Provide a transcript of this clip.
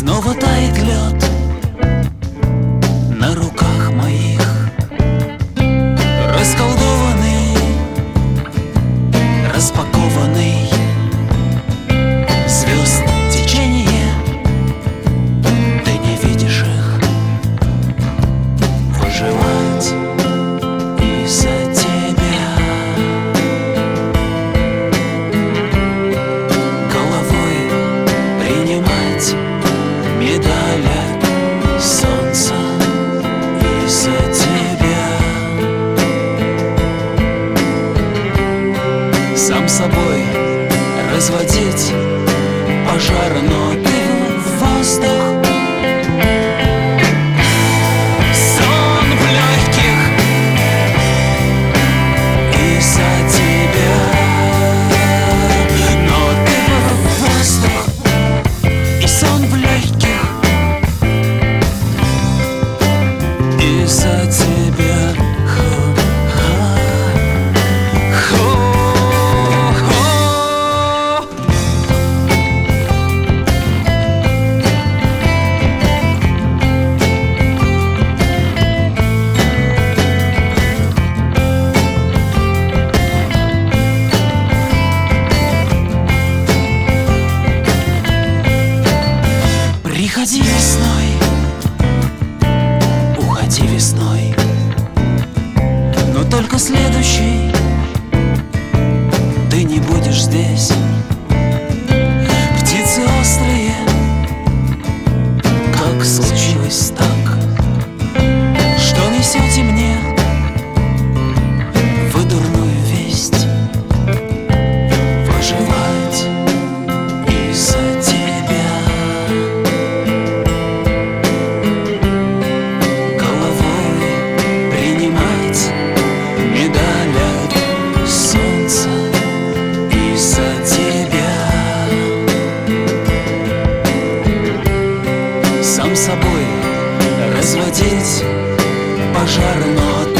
Снова тает лед на руках моих, расколдованный, распакованный звезд течение. Ты не видишь их, выживать из-за тебя. Головой принимать медаль от солнца из-за тебя. Сам собой разводить пожар, но ты в воздух. Сон в легких из-за тебя, но ты в воздух. И сон в легких из-за тебя. Приходи весной, уходи весной, но только следующий ты не будешь здесь. Птицы острые, как случилось так, что несете мне вы дурную весть. Выживать из-за тебя. Сам собой разводить пожар, но